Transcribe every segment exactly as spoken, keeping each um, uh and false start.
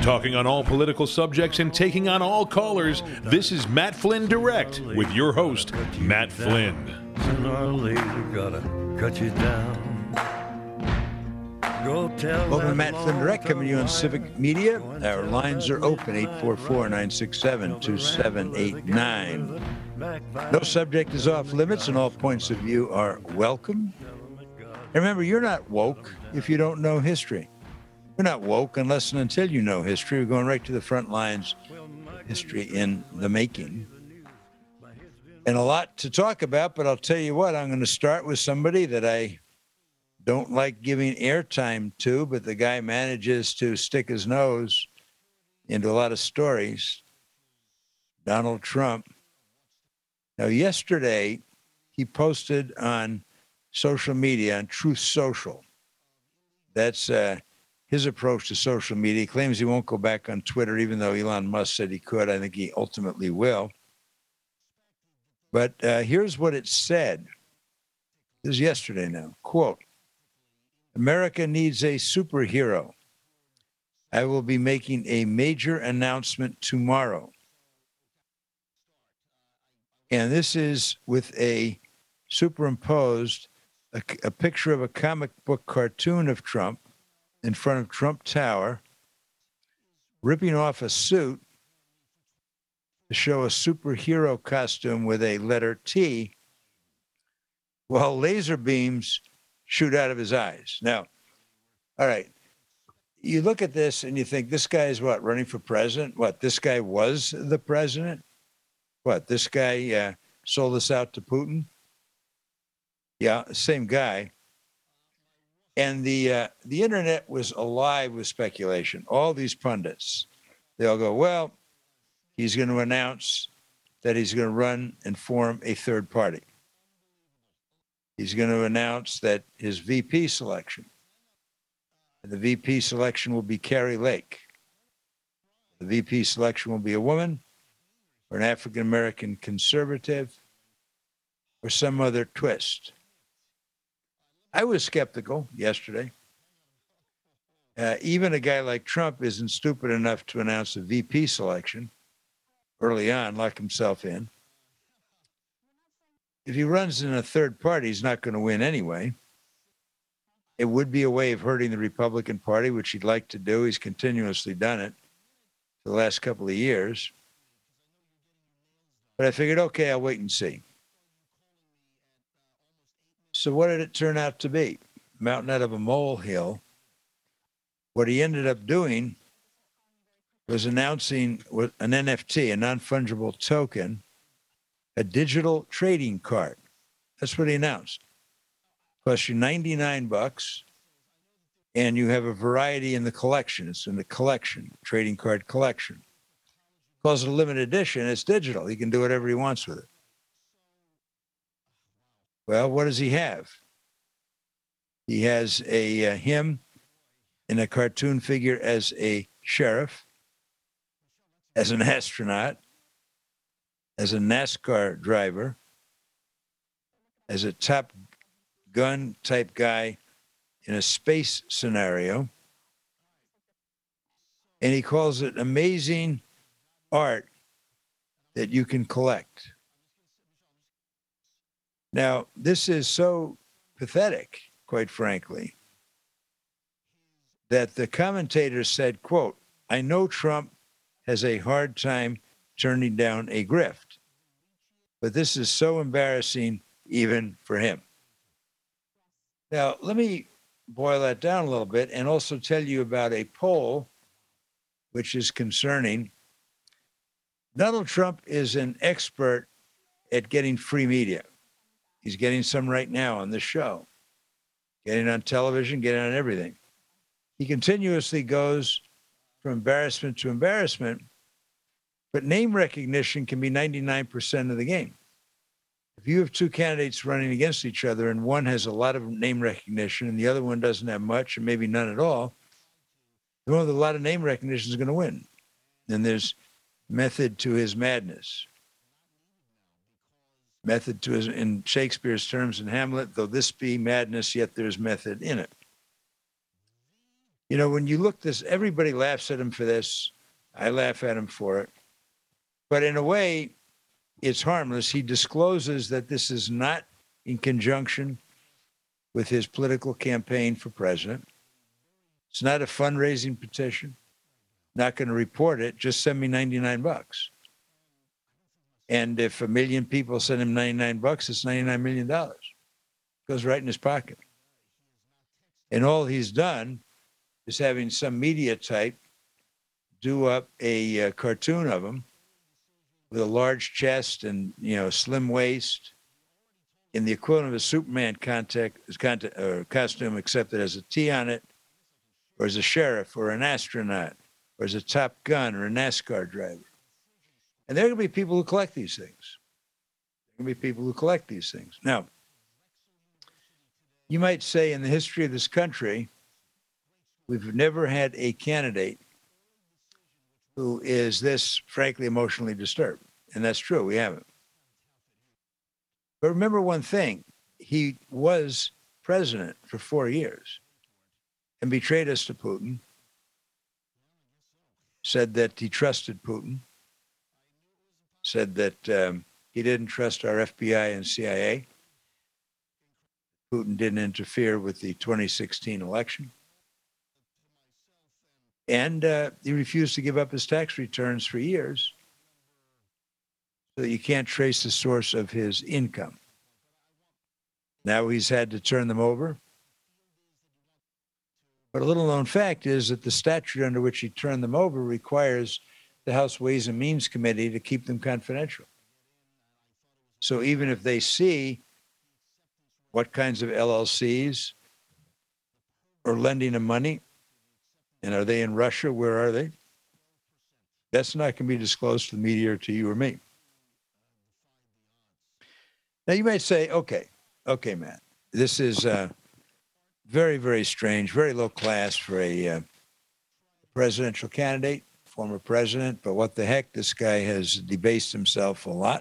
Talking on all political subjects and taking on all callers, this is Matt Flynn Direct with your host, Matt Flynn. Sooner or later, gotta cut you down. Go tell Welcome to Matt Flynn Direct, coming to you on Civic Media. Our lines are open, eight four four, nine six seven, two seven eight nine. No subject is off limits, and all points of view are welcome. And remember, you're not woke if you don't know history. You're not woke unless and until you know history. We're going right to the front lines, history in the making. And a lot to talk about, but I'll tell you what, I'm going to start with somebody that I don't like giving airtime to, but the guy manages to stick his nose into a lot of stories. Donald Trump. Now, yesterday, he posted on social media, on Truth Social. That's uh, his approach to social media. He claims he won't go back on Twitter, even though Elon Musk said he could. I think he ultimately will. But uh, here's what it said. This is yesterday now. Quote, America needs a superhero. I will be making a major announcement tomorrow. And this is with a superimposed, a, a picture of a comic book cartoon of Trump in front of Trump Tower, ripping off a suit to show a superhero costume with a letter T, while laser beams shoot out of his eyes. Now, all right, you look at this and you think, this guy is what, running for president? What, this guy was the president? What, this guy uh, sold us out to Putin? Yeah, same guy. And the uh, the internet was alive with speculation. All these pundits, they all go, well, he's going to announce that he's going to run and form a third party. He's going to announce that his V P selection, and the V P selection will be Carrie Lake. The V P selection will be a woman or an African-American conservative or some other twist. I was skeptical yesterday. Uh, even a guy like Trump isn't stupid enough to announce a V P selection early on, lock himself in. If he runs in a third party, he's not going to win anyway. It would be a way of hurting the Republican Party, which he'd like to do. He's continuously done it for the last couple of years. But I figured, okay, I'll wait and see. So what did it turn out to be? Mountain out of a molehill. What he ended up doing was announcing an N F T, a non-fungible token, a digital trading card. That's what he announced. Costs you ninety-nine bucks, and you have a variety in the collection. It's in the collection, trading card collection. Calls it a limited edition. It's digital. He can do whatever he wants with it. Well, what does he have? He has a uh, him in a cartoon figure as a sheriff, as an astronaut, as a NASCAR driver, as a Top Gun type guy in a space scenario. And he calls it amazing art that you can collect. Now, this is so pathetic, quite frankly, that the commentators said, quote, I know Trump has a hard time turning down a grift, but this is so embarrassing even for him. Now, let me boil that down a little bit and also tell you about a poll which is concerning. Donald Trump is an expert at getting free media. He's getting some right now on this show, getting on television, getting on everything. He continuously goes from embarrassment to embarrassment, but name recognition can be ninety-nine percent of the game. If you have two candidates running against each other and one has a lot of name recognition and the other one doesn't have much or maybe none at all, the one with a lot of name recognition is going to win. And there's method to his madness. Method to his, in Shakespeare's terms in Hamlet, though this be madness, yet there's method in it. You know, when you look this, everybody laughs at him for this. I laugh at him for it. But in a way, it's harmless. He discloses that this is not in conjunction with his political campaign for president. It's not a fundraising petition. Not going to report it. Just send me ninety-nine bucks. And if a million people send him ninety-nine bucks, it's ninety-nine million dollars. Goes right in his pocket. And all he's done is having some media type do up a uh, cartoon of him with a large chest and, you know, slim waist in the equivalent of a Superman contact, contact, uh, costume, except it has a T on it, or as a sheriff or an astronaut, or as a Top Gun or a NASCAR driver. And there are going to be people who collect these things. There are going to be people who collect these things. Now, you might say in the history of this country, we've never had a candidate who is this, frankly, emotionally disturbed. And that's true, we haven't. But remember one thing, he was president for four years and betrayed us to Putin, said that he trusted Putin, said that um, he didn't trust our F B I and C I A. Putin didn't interfere with the twenty sixteen election. And uh, he refused to give up his tax returns for years so that you can't trace the source of his income. Now he's had to turn them over. But a little known fact is that the statute under which he turned them over requires the House Ways and Means Committee to keep them confidential. So even if they see what kinds of L L Cs are lending him money, and are they in Russia? Where are they? That's not going to be disclosed to the media or to you or me. Now you might say, okay, okay, Matt, this is uh, very, very strange, very low class for a uh, presidential candidate, former president, but what the heck, this guy has debased himself a lot.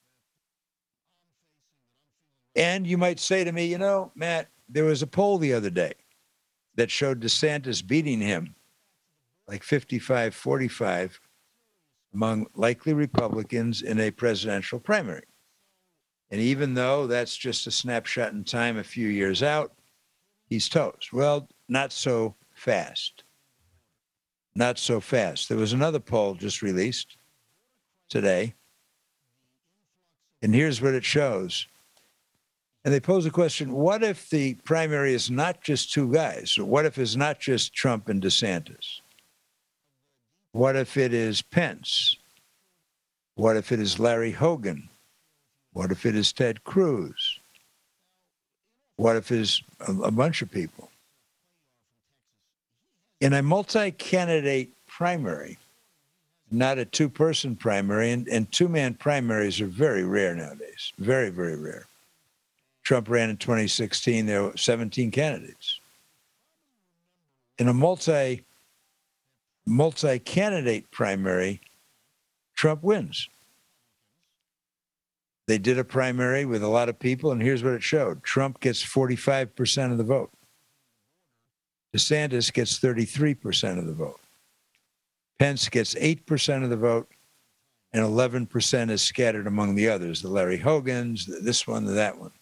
And you might say to me, you know, Matt, there was a poll the other day that showed DeSantis beating him like fifty-five forty-five among likely Republicans in a presidential primary. And even though that's just a snapshot in time a few years out, he's toast. Well, not so fast. Not so fast. There was another poll just released today. And here's what it shows. And they pose a question, what if the primary is not just two guys? What if it's not just Trump and DeSantis? What if it is Pence? What if it is Larry Hogan? What if it is Ted Cruz? What if it's a, a bunch of people? In a multi-candidate primary, not a two-person primary, and, and two-man primaries are very rare nowadays, very, very rare. Trump ran in twenty sixteen, there were seventeen candidates. In a multi, multi-candidate primary, Trump wins. They did a primary with a lot of people, and here's what it showed. Trump gets forty-five percent of the vote. DeSantis gets thirty-three percent of the vote. Pence gets eight percent of the vote, and eleven percent is scattered among the others, the Larry Hogans, this one, that one.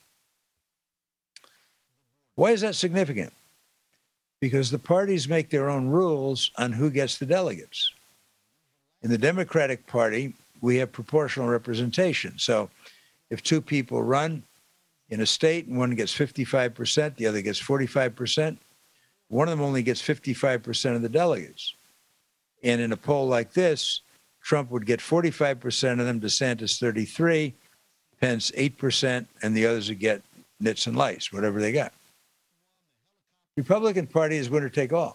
Why is that significant? Because the parties make their own rules on who gets the delegates. In the Democratic Party, we have proportional representation. So if two people run in a state and one gets fifty-five percent, the other gets forty-five percent, one of them only gets fifty-five percent of the delegates. And in a poll like this, Trump would get forty-five percent of them, DeSantis thirty-three, Pence eight percent, and the others would get nits and lights, whatever they got. Republican Party is winner take all.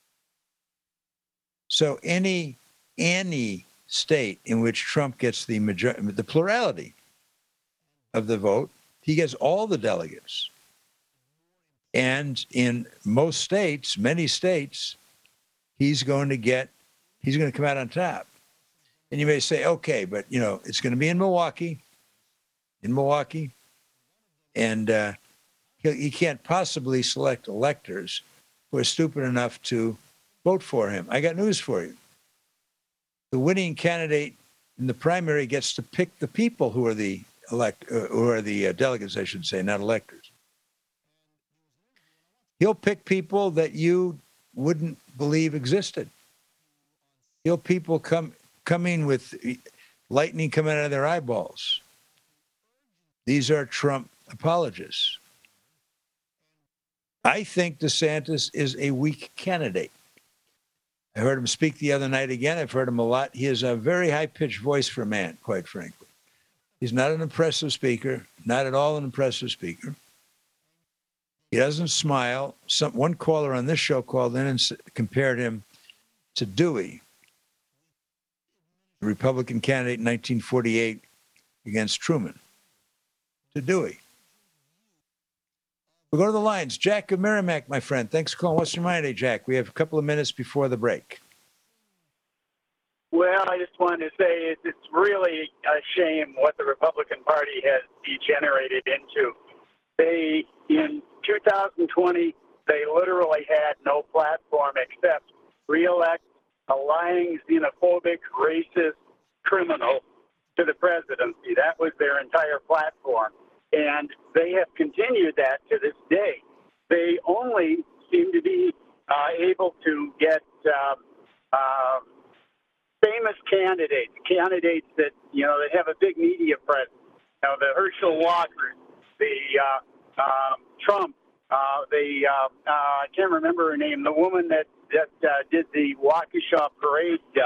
So any any state in which Trump gets the major- the plurality of the vote, he gets all the delegates. And in most states, many states, he's going to get, he's going to come out on top. And you may say, okay, but you know, it's going to be in Milwaukee, in Milwaukee, and uh, he, he can't possibly select electors who are stupid enough to vote for him. I got news for you. The winning candidate in the primary gets to pick the people who are the elect, uh, who are the uh, delegates, I should say, not electors. He'll pick people that you wouldn't believe existed. He'll people come coming with lightning coming out of their eyeballs. These are Trump apologists. I think DeSantis is a weak candidate. I heard him speak the other night again. I've heard him a lot. He has a very high-pitched voice for a man, quite frankly. He's not an impressive speaker, not at all an impressive speaker. He doesn't smile. Some, one caller on this show called in and s- compared him to Dewey, the Republican candidate in nineteen forty-eight against Truman. To Dewey. We'll go to the lines. Jack of Merrimack, my friend. Thanks for calling. What's your mind today, Jack? We have a couple of minutes before the break. Well, I just wanted to say it's really a shame what the Republican Party has degenerated into. They, in two thousand twenty, they literally had no platform except reelect a lying, xenophobic, racist criminal to the presidency. That was their entire platform. And they have continued that to this day. They only seem to be uh, able to get uh, uh, famous candidates, candidates that, you know, that have a big media presence. You know, the Herschel Walker, the uh, uh, Trump, uh, the, uh, uh, I can't remember her name, the woman that, that uh, did the Waukesha parade, uh,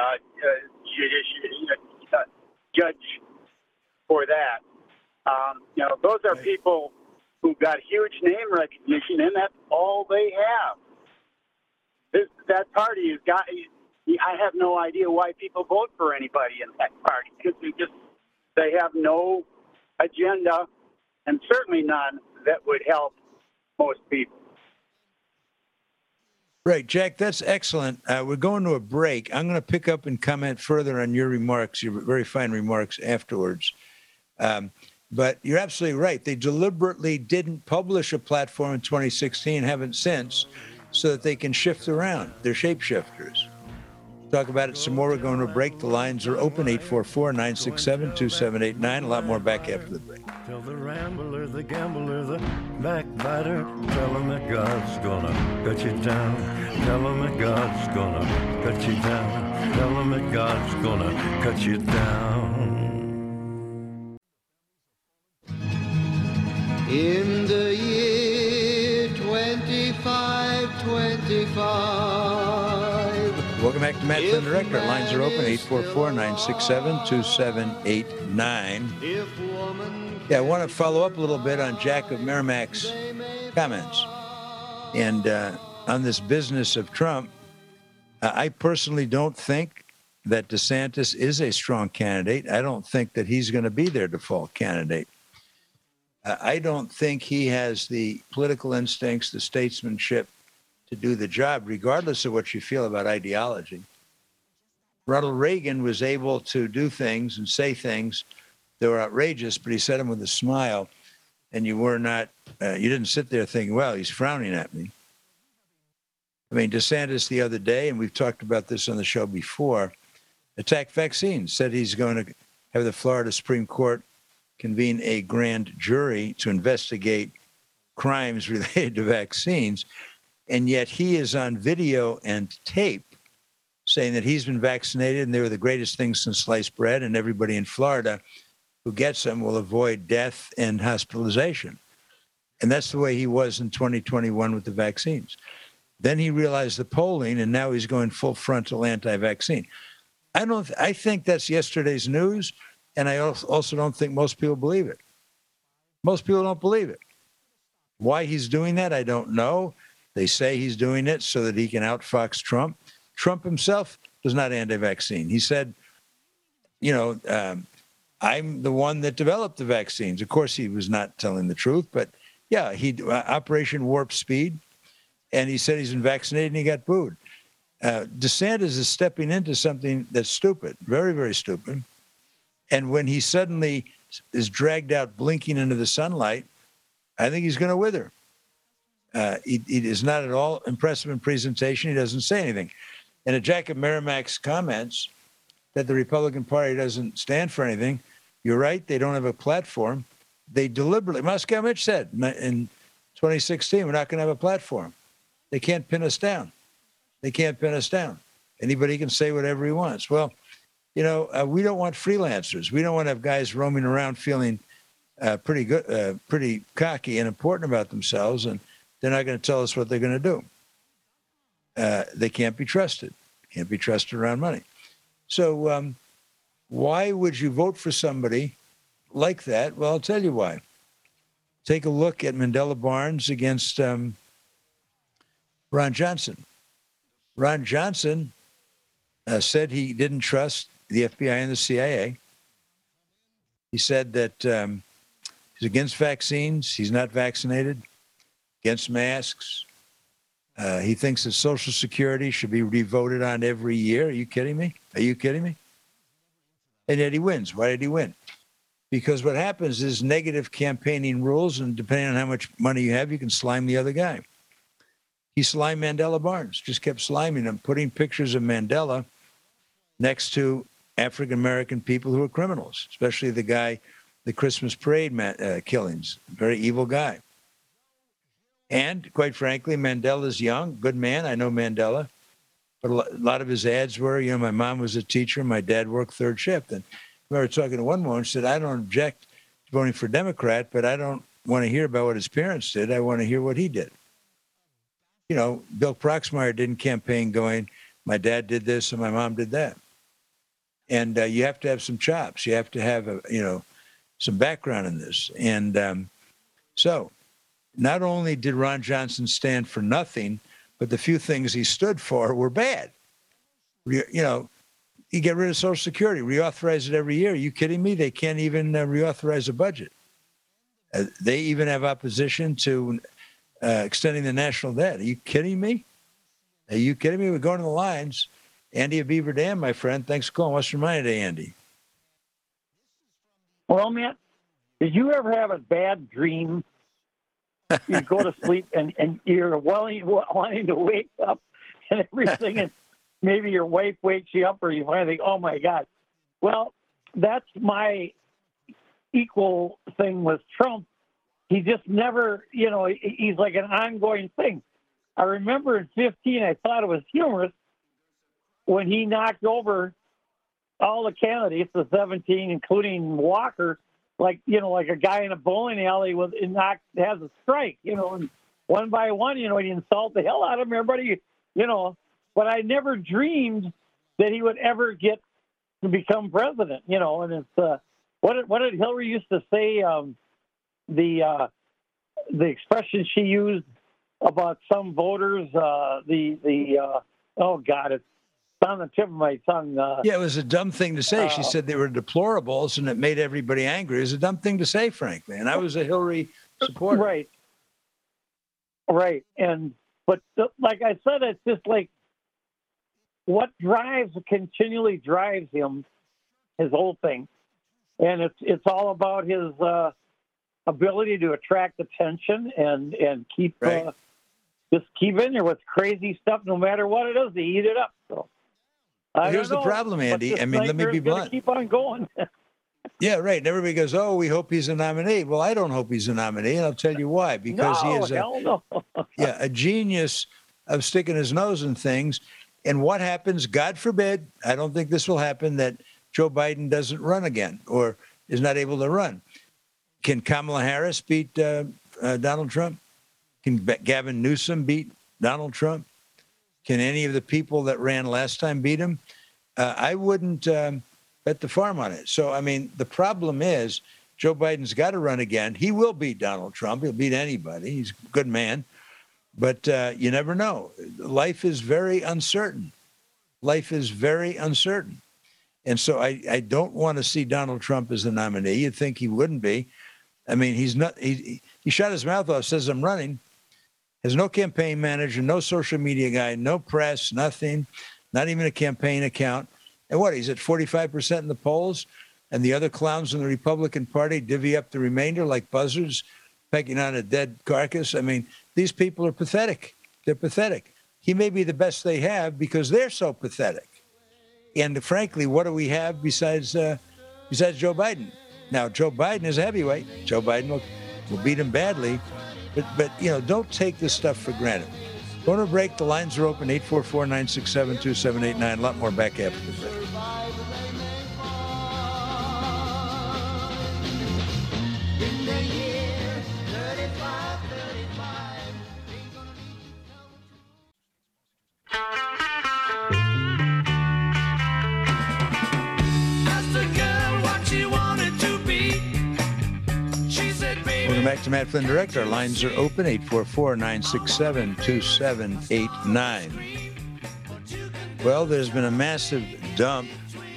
uh, judge for that. Um, you know, those are people who got huge name recognition, and that's all they have. This, that party has got, I have no idea why people vote for anybody in that party, because they just, they have no agenda, and certainly none that would help most people. Right, Jack, that's excellent. Uh, we're going to a break. I'm going to pick up and comment further on your remarks, your very fine remarks afterwards. Um, but you're absolutely right. They deliberately didn't publish a platform in twenty sixteen, haven't since, so that they can shift around. They're shapeshifters. Talk about it some more. We're going to a break. The lines are open, eight four four, nine six seven, two seven eight nine. A lot more back after the break. Tell the rambler, the gambler, the backbiter, tell him that God's gonna cut you down. Tell him that God's gonna cut you down. Tell him that God's gonna cut you down. In the year twenty-five twenty-five. Welcome back to Matt Flynn Director. Lines are open, eight four four, nine six seven, two seven eight nine. Yeah, I want to follow up a little bit on Jack of Merrimack's comments. And uh, on this business of Trump, uh, I personally don't think that DeSantis is a strong candidate. I don't think that he's going to be their default candidate. Uh, I don't think he has the political instincts, the statesmanship to do the job, regardless of what you feel about ideology. Ronald Reagan was able to do things and say things that were outrageous, but he said them with a smile, and you were not, uh, you didn't sit there thinking, well, he's frowning at me. I mean, DeSantis the other day, and we've talked about this on the show before, attacked vaccines, said he's going to have the Florida Supreme Court convene a grand jury to investigate crimes related to vaccines. And yet he is on video and tape saying that he's been vaccinated and they were the greatest things since sliced bread, and everybody in Florida who gets them will avoid death and hospitalization. And that's the way he was in twenty twenty-one with the vaccines. Then he realized the polling, and now he's going full frontal anti-vaccine. I don't. I think that's yesterday's news, and I also don't think most people believe it. Most people don't believe it. Why he's doing that, I don't know. They say he's doing it so that he can outfox Trump. Trump himself was not anti-vaccine. He said, you know, um, I'm the one that developed the vaccines. Of course, he was not telling the truth, but yeah, he uh, Operation Warp Speed, and he said he's been vaccinated and he got booed. Uh, DeSantis is stepping into something that's stupid, very, very stupid. And when he suddenly is dragged out blinking into the sunlight, I think he's going to wither. Uh, he, he is not at all impressive in presentation. He doesn't say anything. And at Jacob Merrimack's comments that the Republican Party doesn't stand for anything, you're right. They don't have a platform. They deliberately, Moscow Mitch said in twenty sixteen, we're not going to have a platform. They can't pin us down. They can't pin us down. Anybody can say whatever he wants. Well, you know, uh, we don't want freelancers. We don't want to have guys roaming around feeling uh, pretty good, uh, pretty cocky and important about themselves, and they're not going to tell us what they're going to do. Uh, they can't be trusted. Can't be trusted around money. So um, why would you vote for somebody like that? Well, I'll tell you why. Take a look at Mandela Barnes against um, Ron Johnson. Ron Johnson uh, said he didn't trust the F B I and the C I A. He said that um, he's against vaccines. He's not vaccinated, against masks. Uh, he thinks that Social Security should be revoted on every year. Are you kidding me? Are you kidding me? And yet he wins. Why did he win? Because what happens is negative campaigning rules, and depending on how much money you have, you can slime the other guy. He slimed Mandela Barnes, just kept sliming him, putting pictures of Mandela next to African-American people who are criminals, especially the guy, the Christmas parade man, uh, killings, very evil guy. And quite frankly, Mandela's young, good man. I know Mandela, but a lot of his ads were, you know, my mom was a teacher, my dad worked third shift. And I remember talking to one woman, she said, I don't object to voting for Democrat, but I don't want to hear about what his parents did. I want to hear what he did. You know, Bill Proxmire didn't campaign going, my dad did this and my mom did that. And uh, you have to have some chops. You have to have, a, you know, some background in this. And um, so not only did Ron Johnson stand for nothing, but the few things he stood for were bad. Re, you know, you get rid of Social Security, reauthorize it every year. Are you kidding me? They can't even uh, reauthorize a budget. Uh, they even have opposition to uh, extending the national debt. Are you kidding me? Are you kidding me? We're going to the lines. Andy of Beaver Dam, my friend. Thanks for calling. What's your mind today, Andy? Well, man, did you ever have a bad dream? You go to sleep and, and you're wanting, wanting to wake up and everything, and maybe your wife wakes you up, or you finally think, oh, my God. Well, that's my equal thing with Trump. He just never, you know, he's like an ongoing thing. I remember in fifteen, I thought it was humorous when he knocked over all the candidates, the seventeen, including Walker, like, you know, like a guy in a bowling alley with knocked, has a strike, you know, and one by one, you know, he insult the hell out of him, everybody, you know, but I never dreamed that he would ever get to become president, you know, and it's, uh, what did, what did Hillary used to say, um, the, uh, the expression she used about some voters, uh, the, the, uh, oh God, it's on the tip of my tongue. Uh, yeah, it was a dumb thing to say. She uh, said they were deplorables, and it made everybody angry. It was a dumb thing to say, frankly. And I was a Hillary supporter. Right. Right. And, but the, like I said, it's just like what drives, continually drives him, his whole thing. And it's, it's all about his uh, ability to attract attention and, and keep, right. uh, just keep in there with crazy stuff, no matter what it is, they eat it up. So. Well, here's the problem, Andy. I mean, let me be blunt. Keep on going. Yeah, right. And everybody goes, oh, we hope he's a nominee. Well, I don't hope he's a nominee, and I'll tell you why. Because no, he is a, hell no. yeah, a genius of sticking his nose in things. And what happens, God forbid, I don't think this will happen, that Joe Biden doesn't run again or is not able to run. Can Kamala Harris beat uh, uh, Donald Trump? Can Gavin Newsom beat Donald Trump? Can any of the people that ran last time beat him? Uh, I wouldn't um, bet the farm on it. So, I mean, the problem is Joe Biden's got to run again. He will beat Donald Trump. He'll beat anybody. He's a good man. But uh, you never know. Life is very uncertain. Life is very uncertain. And so I, I don't want to see Donald Trump as the nominee. You'd think he wouldn't be. I mean, he's not. He, he shot his mouth off, says I'm running. Has no campaign manager, no social media guy, no press, nothing, not even a campaign account. And what, he's at forty-five percent in the polls, and the other clowns in the Republican Party divvy up the remainder like buzzards pecking on a dead carcass. I mean, these people are pathetic. They're pathetic. He may be the best they have because they're so pathetic. And frankly, what do we have besides uh, besides Joe Biden? Now, Joe Biden is a heavyweight. Joe Biden will, will beat him badly. But, but, you know, don't take this stuff for granted. Going to break. The lines are open, eight four four, nine six seven, two seven eight nine. A lot more back after the break. Welcome back to Matt Flynn Direct. Our lines are open, eight four four, nine six seven, two seven eight nine. Well, there's been a massive dump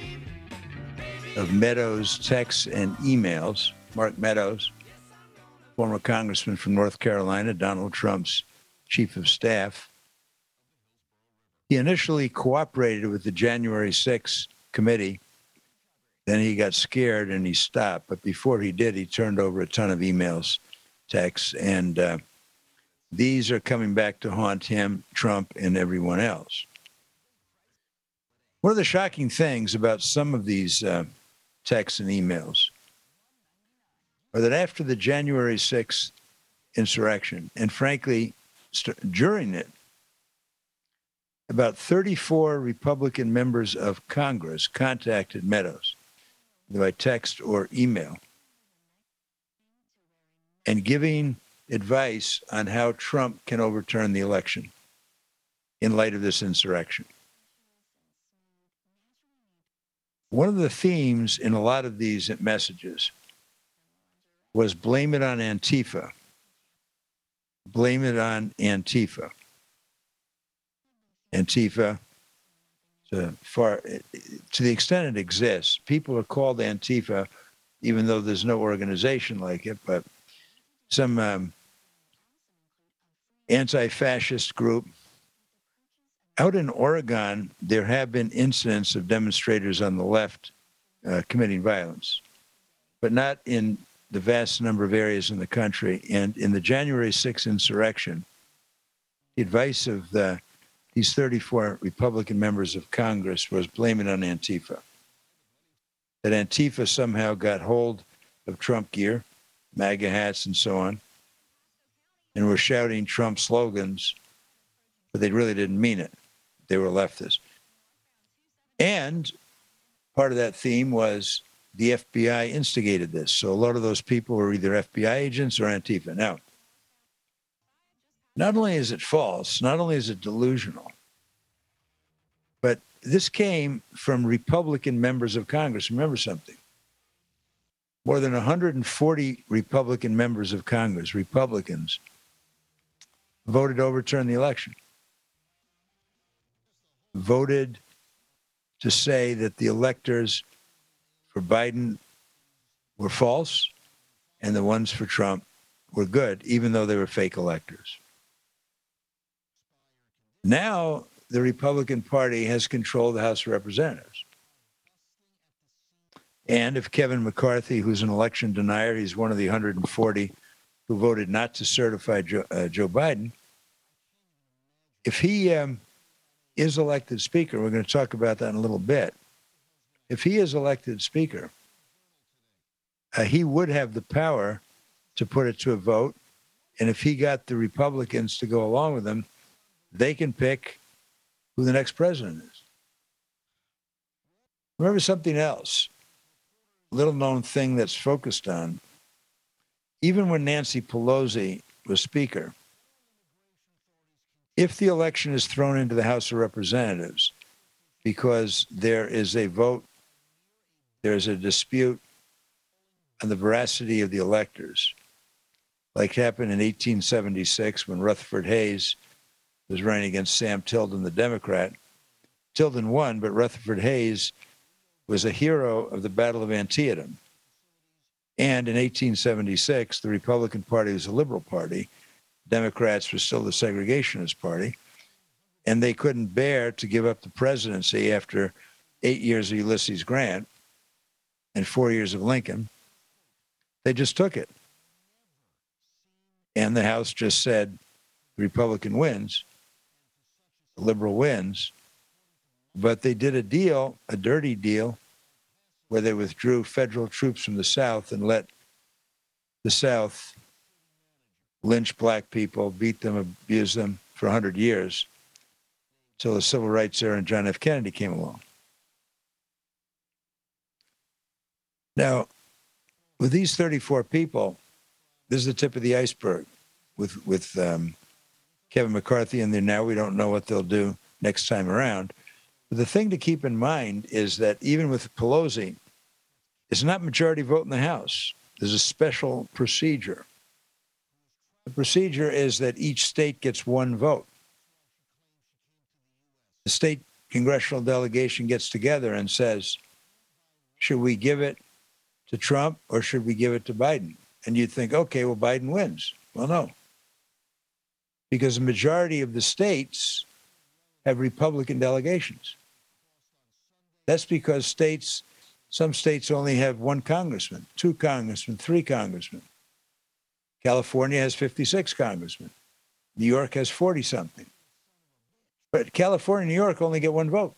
of Meadows texts and emails. Mark Meadows, former congressman from North Carolina, Donald Trump's chief of staff. He initially cooperated with the January sixth committee. Then he got scared and he stopped. But before he did, he turned over a ton of emails, texts, and uh, these are coming back to haunt him, Trump, and everyone else. One of the shocking things about some of these uh, texts and emails are that after the January sixth insurrection, and frankly, st- during it, about thirty-four Republican members of Congress contacted Meadows by text or email and giving advice on how Trump can overturn the election in light of this insurrection. One of the themes in a lot of these messages was blame it on Antifa. Blame it on Antifa. Antifa, to, far, to the extent it exists, people are called Antifa, even though there's no organization like it, but some um, anti-fascist group. Out in Oregon, there have been incidents of demonstrators on the left uh, committing violence, but not in the vast number of areas in the country. And in the January sixth insurrection, the advice of the these thirty-four Republican members of Congress was blaming on Antifa. That Antifa somehow got hold of Trump gear, MAGA hats and so on, and were shouting Trump slogans, but they really didn't mean it. They were leftists. And part of that theme was the F B I instigated this. So a lot of those people were either F B I agents or Antifa. Now, not only is it false, not only is it delusional, but this came from Republican members of Congress. Remember something. More than one hundred forty Republican members of Congress, Republicans, voted to overturn the election. Voted to say that the electors for Biden were false and the ones for Trump were good, even though they were fake electors. Now, the Republican Party has control of the House of Representatives. And if Kevin McCarthy, who's an election denier, he's one of the one hundred forty who voted not to certify Joe, uh, Joe Biden, if he um, is elected Speaker, we're going to talk about that in a little bit. If he is elected Speaker, uh, he would have the power to put it to a vote. And if he got the Republicans to go along with him, they can pick who the next president is. Remember something else, little known thing that's focused on. Even when Nancy Pelosi was Speaker, if the election is thrown into the House of Representatives because there is a vote, there is a dispute on the veracity of the electors, like happened in eighteen seventy-six when Rutherford Hayes was running against Sam Tilden, the Democrat. Tilden won, but Rutherford Hayes was a hero of the Battle of Antietam. And in eighteen seventy-six, the Republican Party was a liberal party. Democrats were still the segregationist party. And they couldn't bear to give up the presidency after eight years of Ulysses Grant and four years of Lincoln. They just took it. and the House just said the Republican wins, the liberal wins. But they did a deal, a dirty deal, where they withdrew federal troops from the South and let the South lynch black people, beat them, abuse them for one hundred years until the civil rights era and John F. Kennedy came along. Now, with these thirty-four people, this is the tip of the iceberg. With, with um, Kevin McCarthy in there now, we don't know what they'll do next time around. But the thing to keep in mind is that even with Pelosi, it's not majority vote in the House. There's a special procedure. The procedure is that each state gets one vote. The state congressional delegation gets together and says, should we give it to Trump or should we give it to Biden? And you'd think, okay, well, Biden wins. Well, no. Because the majority of the states have Republican delegations. That's because states, some states only have one congressman, two congressmen, three congressmen. California has fifty-six congressmen. New York has forty-something. But California and New York only get one vote.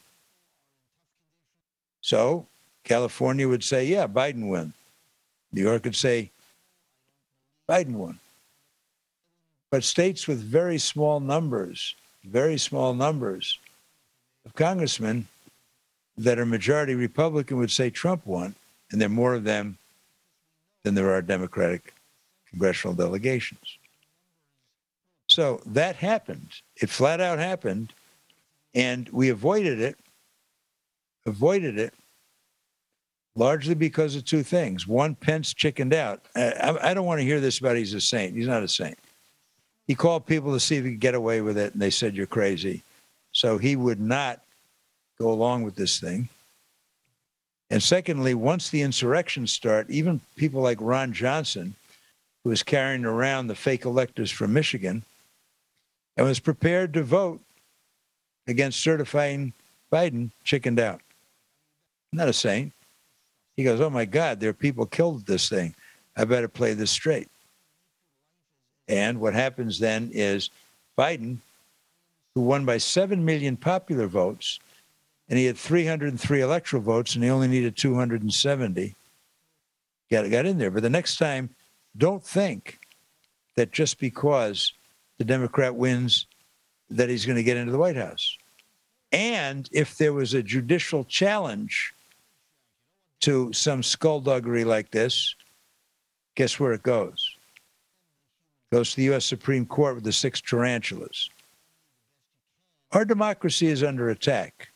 So California would say, yeah, Biden won. New York would say, Biden won. But states with very small numbers, very small numbers of congressmen that are majority Republican would say Trump won, and there are more of them than there are Democratic congressional delegations. So that happened. It flat out happened, and we avoided it, avoided it largely because of two things. One, Pence chickened out. I, I don't want to hear this about he's a saint. He's not a saint. He called people to see if he could get away with it, and they said, you're crazy. So he would not go along with this thing. And secondly, once the insurrections start, even people like Ron Johnson, who was carrying around the fake electors from Michigan and was prepared to vote against certifying Biden, chickened out. Not a saint. He goes, oh, my God, there are people killed at this thing. I better play this straight. And what happens then is Biden, who won by seven million popular votes, and he had three hundred three electoral votes, and he only needed two hundred seventy, got, got in there. But the next time, don't think that just because the Democrat wins that he's going to get into the White House. And if there was a judicial challenge to some skullduggery like this, guess where it goes? It goes to the U S Supreme Court with the six tarantulas. Our democracy is under attack.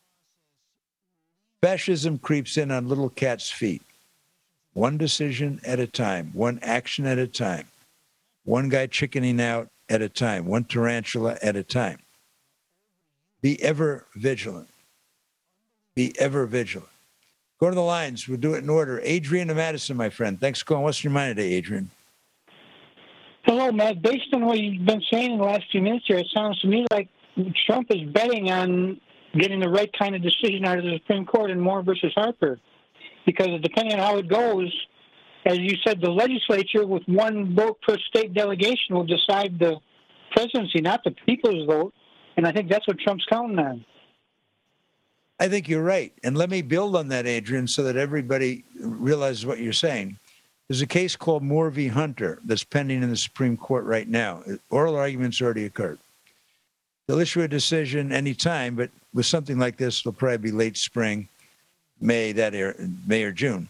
Fascism creeps in on little cat's feet. One decision at a time, one action at a time, one guy chickening out at a time, one tarantula at a time. Be ever vigilant. Be ever vigilant. Go to the lines. We'll do it in order. Adrian and Madison, my friend. Thanks for calling. What's your mind today, Adrian? Hello, Matt. Based on what you've been saying in the last few minutes here, it sounds to me like Trump is betting on getting the right kind of decision out of the Supreme Court in Moore versus Harper. Because depending on how it goes, as you said, the legislature with one vote per state delegation will decide the presidency, not the people's vote. And I think that's what Trump's counting on. I think you're right. And let me build on that, Adrian, so that everybody realizes what you're saying. There's a case called Moore v. Hunter that's pending in the Supreme Court right now. Oral arguments already occurred. They'll issue a decision anytime, but with something like this, it'll probably be late spring, May, that era, May or June.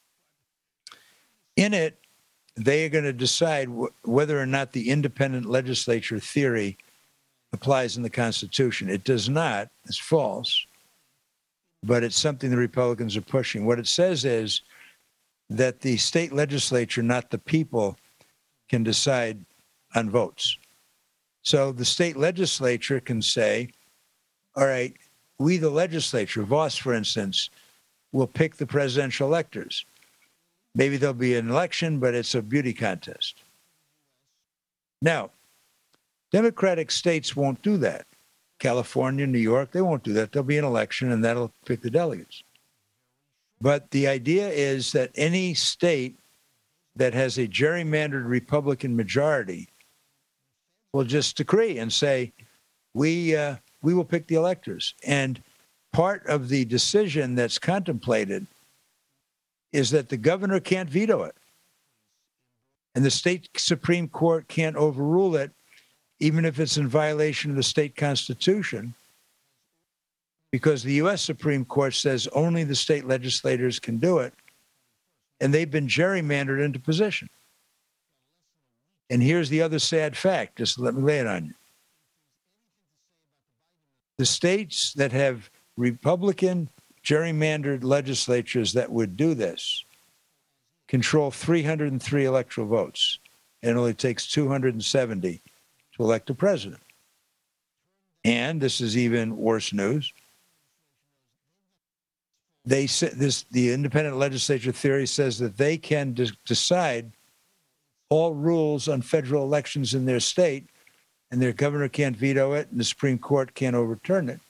In it, they are going to decide wh- whether or not the independent legislature theory applies in the Constitution. It does not. It's false. But it's something the Republicans are pushing. What it says is that the state legislature, not the people, can decide on votes. So the state legislature can say, all right, we, the legislature, Voss, for instance, will pick the presidential electors. Maybe there'll be an election, but it's a beauty contest. Now, Democratic states won't do that. California, New York, they won't do that. There'll be an election, and that'll pick the delegates. But the idea is that any state that has a gerrymandered Republican majority will just decree and say, we uh, we will pick the electors. And part of the decision that's contemplated is that the governor can't veto it. And the state Supreme Court can't overrule it, even if it's in violation of the state constitution, because the U S Supreme Court says only the state legislators can do it, and they've been gerrymandered into position. And here's the other sad fact, just let me lay it on you. The states that have Republican gerrymandered legislatures that would do this control three hundred three electoral votes, and it only takes two hundred seventy to elect a president. And this is even worse news. They say this, the independent legislature theory says that they can de- decide all rules on federal elections in their state, and their governor can't veto it, and the Supreme Court can't overturn it,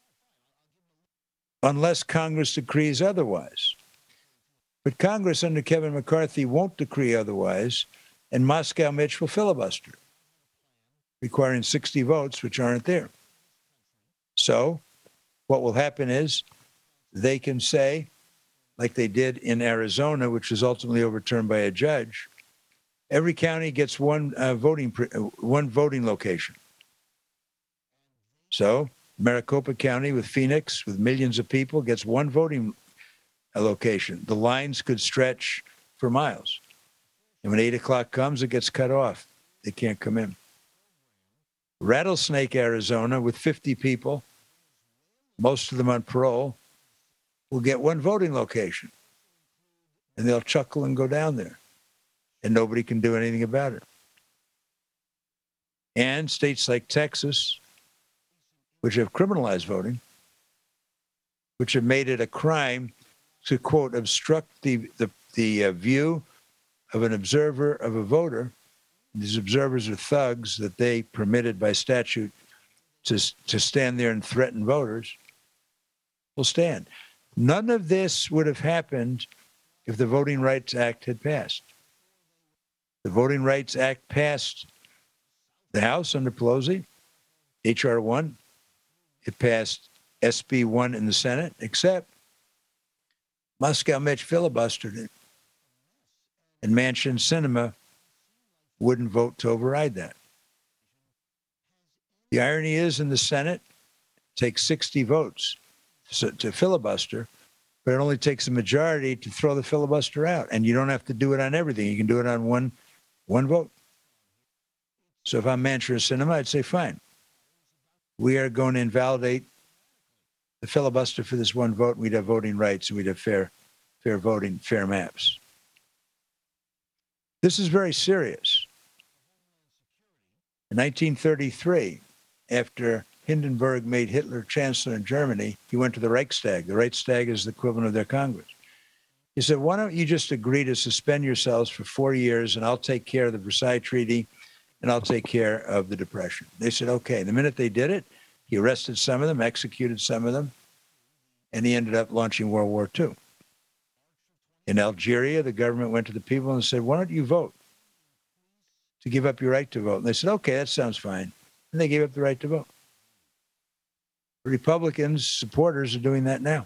unless Congress decrees otherwise. But Congress under Kevin McCarthy won't decree otherwise, and Moscow Mitch will filibuster, requiring sixty votes, which aren't there. So what will happen is they can say, like they did in Arizona, which was ultimately overturned by a judge, every county gets one uh, voting uh, one voting location. So Maricopa County with Phoenix, with millions of people, gets one voting location. The lines could stretch for miles. And when eight o'clock comes, it gets cut off. They can't come in. Rattlesnake, Arizona, with fifty people, most of them on parole, will get one voting location. And they'll chuckle and go down there. And nobody can do anything about it. And states like Texas, which have criminalized voting, which have made it a crime to, quote, obstruct the, the, the uh, view of an observer of a voter. These observers are thugs that they permitted by statute to, to stand there and threaten voters, will stand. None of this would have happened if the Voting Rights Act had passed. The Voting Rights Act passed the House under Pelosi, H R one. It passed S B one in the Senate, except Moscow Mitch filibustered it. And Manchin Sinema wouldn't vote to override that. The irony is in the Senate, it takes sixty votes to, to filibuster, but it only takes a majority to throw the filibuster out. And you don't have to do it on everything. You can do it on one One vote. So if I'm Manchin Sinema, I'd say, fine. We are going to invalidate the filibuster for this one vote. We'd have voting rights, and we'd have fair, fair voting, fair maps. This is very serious. In nineteen thirty-three, after Hindenburg made Hitler chancellor in Germany, he went to the Reichstag. The Reichstag is the equivalent of their Congress. He said, why don't you just agree to suspend yourselves for four years, and I'll take care of the Versailles Treaty, and I'll take care of the Depression. They said, okay. The minute they did it, he arrested some of them, executed some of them, and he ended up launching World War Two. In Algeria, the government went to the people and said, why don't you vote to give up your right to vote? And they said, okay, that sounds fine. And they gave up the right to vote. The Republicans' supporters are doing that now.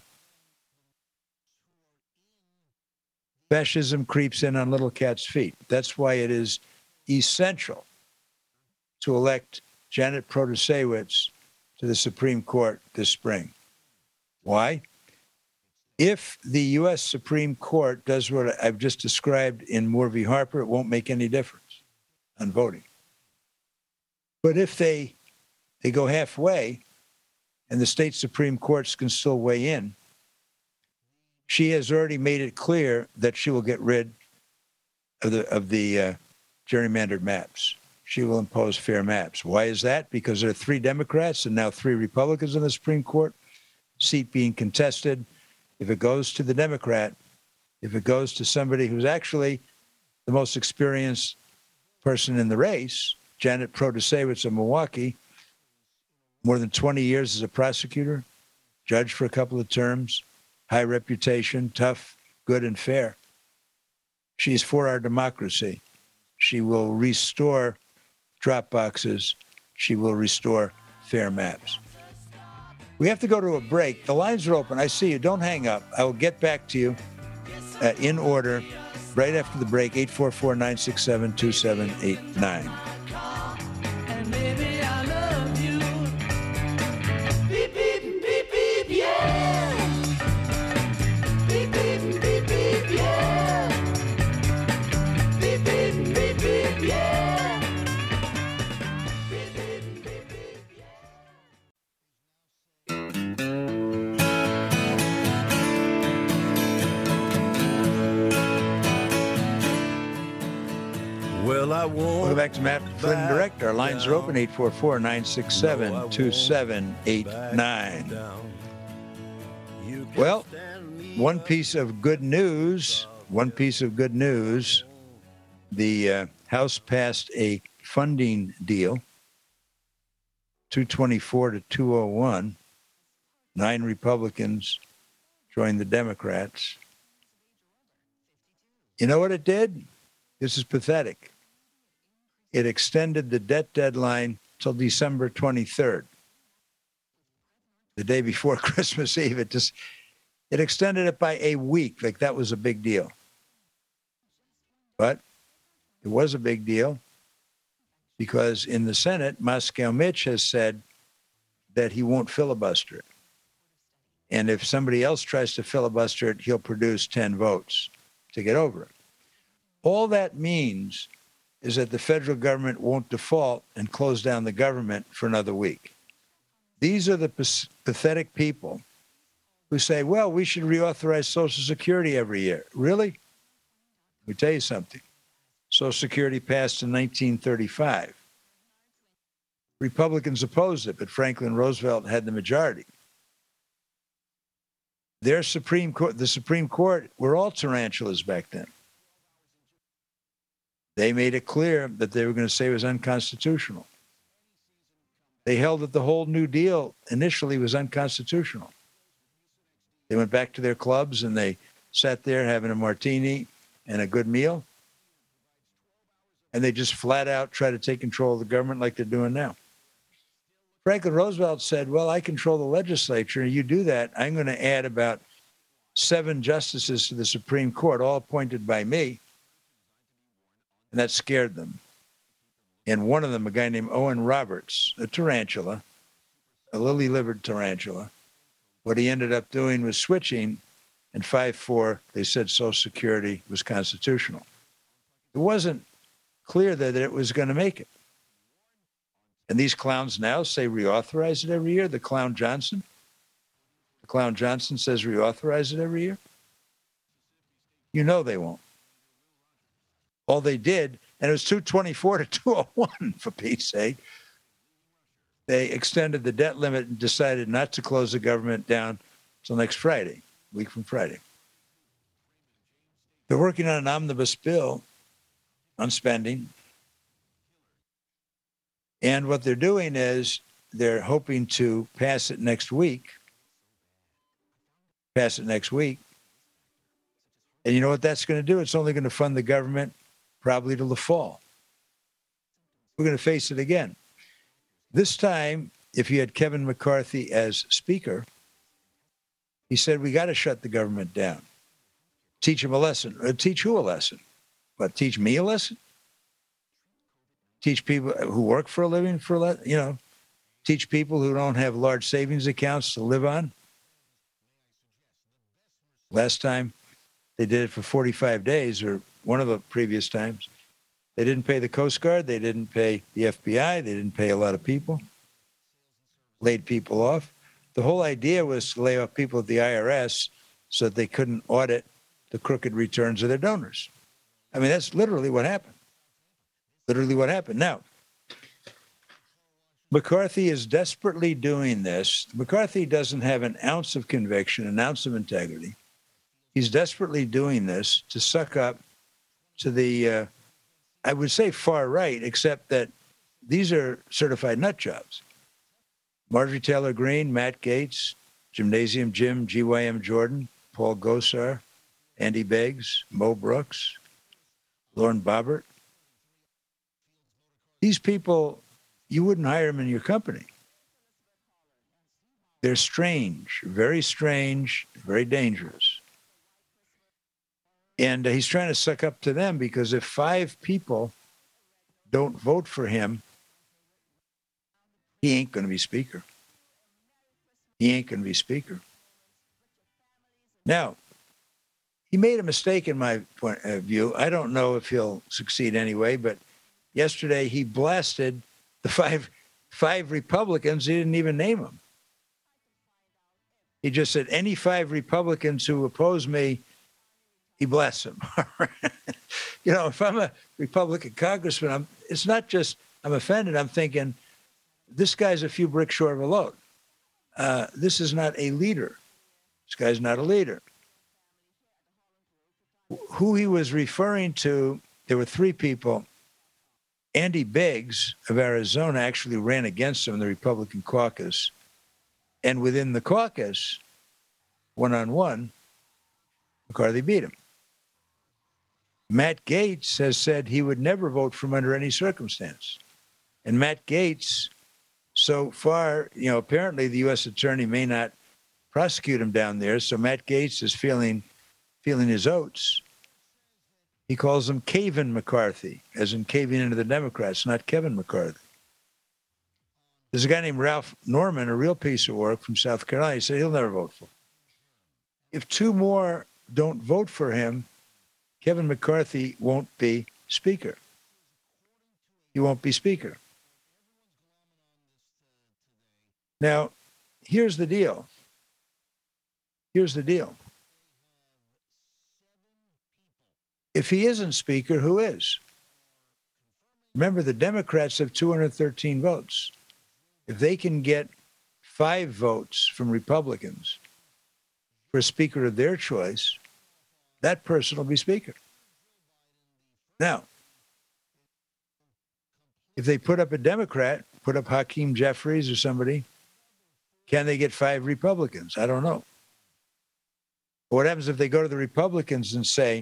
Fascism creeps in on little cat's feet. That's why it is essential to elect Janet Protasewicz to the Supreme Court this spring. Why? If the U S Supreme Court does what I've just described in Moore v. Harper, it won't make any difference on voting. But if they they go halfway and the state Supreme Courts can still weigh in, she has already made it clear that she will get rid of the of the uh, gerrymandered maps. She will impose fair maps. Why is that? Because there are three Democrats and now three Republicans in the Supreme Court, seat being contested. If it goes to the Democrat, if it goes to somebody who's actually the most experienced person in the race, Janet Protasewicz of Milwaukee, more than twenty years as a prosecutor, judge for a couple of terms, high reputation, tough, good, and fair. She's for our democracy. She will restore drop boxes. She will restore fair maps. We have to go to a break. The lines are open. I see you. Don't hang up. I will get back to you uh, in order right after the break. eight four four, nine six seven, two seven eight nine. Welcome back to Matt Flynn Direct. Our lines are open, eight four four, nine six seven, two seven eight nine. Well, one piece of good news, one piece of good news, the uh, House passed a funding deal, two twenty-four to two oh one. Nine Republicans joined the Democrats. You know what it did? This is pathetic. It extended the debt deadline till December twenty-third, the day before Christmas Eve. It just it extended it by a week, like that was a big deal. But it was a big deal because in the Senate, Moscow Mitch has said that he won't filibuster it. And if somebody else tries to filibuster it, he'll produce ten votes to get over it. All that means is that the federal government won't default and close down the government for another week. These are the p- pathetic people who say, well, we should reauthorize Social Security every year. Really? Let me tell you something. Social Security passed in nineteen thirty-five. Republicans opposed it, but Franklin Roosevelt had the majority. Their Supreme Court, the Supreme Court, were all tarantulas back then. They made it clear that they were going to say it was unconstitutional. They held that the whole New Deal initially was unconstitutional. They went back to their clubs and they sat there having a martini and a good meal. And they just flat out try to take control of the government like they're doing now. Franklin Roosevelt said, well, I control the legislature, and you do that, I'm going to add about seven justices to the Supreme Court, all appointed by me. And that scared them. And one of them, a guy named Owen Roberts, a tarantula, a lily-livered tarantula, what he ended up doing was switching, and five four, they said Social Security was constitutional. It wasn't clear that it was going to make it. And these clowns now say reauthorize it every year. The clown Johnson. The clown Johnson says reauthorize it every year. You know they won't. All they did, and it was two twenty-four to two oh one, for Pete's sake. They extended the debt limit and decided not to close the government down until next Friday, a week from Friday. They're working on an omnibus bill on spending. And what they're doing is they're hoping to pass it next week. Pass it next week. And you know what that's going to do? It's only going to fund the government probably till the fall. We're going to face it again. This time, if you had Kevin McCarthy as Speaker, he said, we got to shut the government down. Teach him a lesson. Or teach who a lesson? What, teach me a lesson? Teach people who work for a living for a le- you know, teach people who don't have large savings accounts to live on. Last time they did it for forty-five days, or one of the previous times. They didn't pay the Coast Guard. They didn't pay the F B I. They didn't pay a lot of people. Laid people off. The whole idea was to lay off people at the I R S so that they couldn't audit the crooked returns of their donors. I mean, that's literally what happened. Literally what happened. Now, McCarthy is desperately doing this. McCarthy doesn't have an ounce of conviction, an ounce of integrity. He's desperately doing this to suck up to the, uh, I would say far right, except that these are certified nut jobs. Marjorie Taylor Greene, Matt Gaetz, Gymnasium Jim, G Y M Jordan, Paul Gosar, Andy Beggs, Mo Brooks, Lauren Boebert. These people, you wouldn't hire them in your company. They're strange, very strange, very dangerous. And uh, he's trying to suck up to them because if five people don't vote for him, he ain't going to be speaker. He ain't going to be speaker. Now, he made a mistake in my point of view. I don't know if he'll succeed anyway, but yesterday he blasted the five five Republicans. He didn't even name them. He just said, any five Republicans who oppose me, he blasts them. You know, if I'm a Republican congressman, I'm, it's not just I'm offended. I'm thinking, this guy's a few bricks short of a load. Uh, this is not a leader. This guy's not a leader. Who he was referring to, there were three people. Andy Biggs of Arizona actually ran against him in the Republican caucus. And within the caucus, one-on-one, McCarthy beat him. Matt Gaetz has said he would never vote for him under any circumstance. And Matt Gaetz, so far, you know, apparently the U S attorney may not prosecute him down there, so Matt Gaetz is feeling feeling his oats. He calls him Kevin McCarthy, as in caving into the Democrats, not Kevin McCarthy. There's a guy named Ralph Norman, a real piece of work from South Carolina. He said he'll never vote for him. If two more don't vote for him, Kevin McCarthy won't be speaker. He won't be speaker. Now, here's the deal. Here's the deal. If he isn't speaker, who is? Remember, the Democrats have two hundred thirteen votes. If they can get five votes from Republicans for a speaker of their choice, that person will be speaker. Now, if they put up a Democrat, put up Hakeem Jeffries or somebody, can they get five Republicans? I don't know. What happens if they go to the Republicans and say,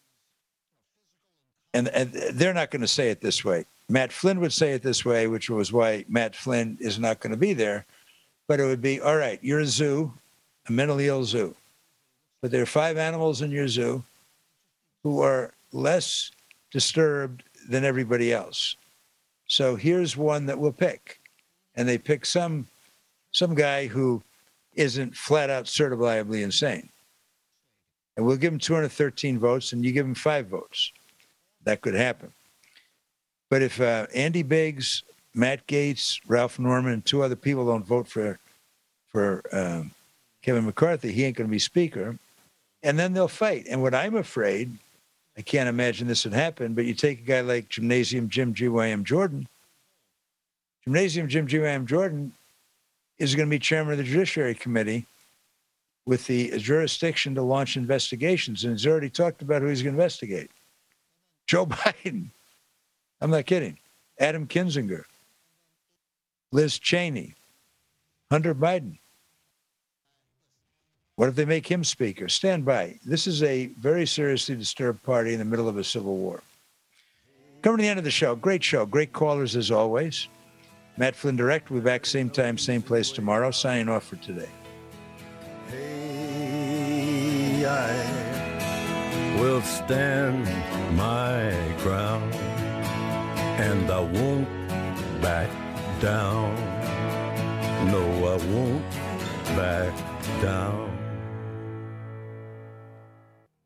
and, and they're not going to say it this way. Matt Flynn would say it this way, which was why Matt Flynn is not going to be there. But it would be, all right, you're a zoo, a mentally ill zoo. But there are five animals in your zoo who are less disturbed than everybody else. So here's one that we'll pick. And they pick some some guy who isn't flat out certifiably insane. And we'll give him two hundred thirteen votes and you give him five votes. That could happen. But if uh, Andy Biggs, Matt Gaetz, Ralph Norman, and two other people don't vote for for um, Kevin McCarthy, he ain't going to be speaker. And then they'll fight. And what I'm afraid, I can't imagine this would happen, but you take a guy like Gymnasium Jim G Y M Jordan. Gymnasium Jim G Y M Jordan is going to be chairman of the Judiciary Committee with the jurisdiction to launch investigations. And he's already talked about who he's going to investigate. Joe Biden. I'm not kidding. Adam Kinzinger, Liz Cheney, Hunter Biden. What if they make him speaker? Stand by. This is a very seriously disturbed party in the middle of a civil war. Coming to the end of the show. Great show. Great callers as always. Matt Flynn Direct. We'll be back same time, same place tomorrow. Signing off for today. Hey, I will stand my ground. And I won't back down. No, I won't back down.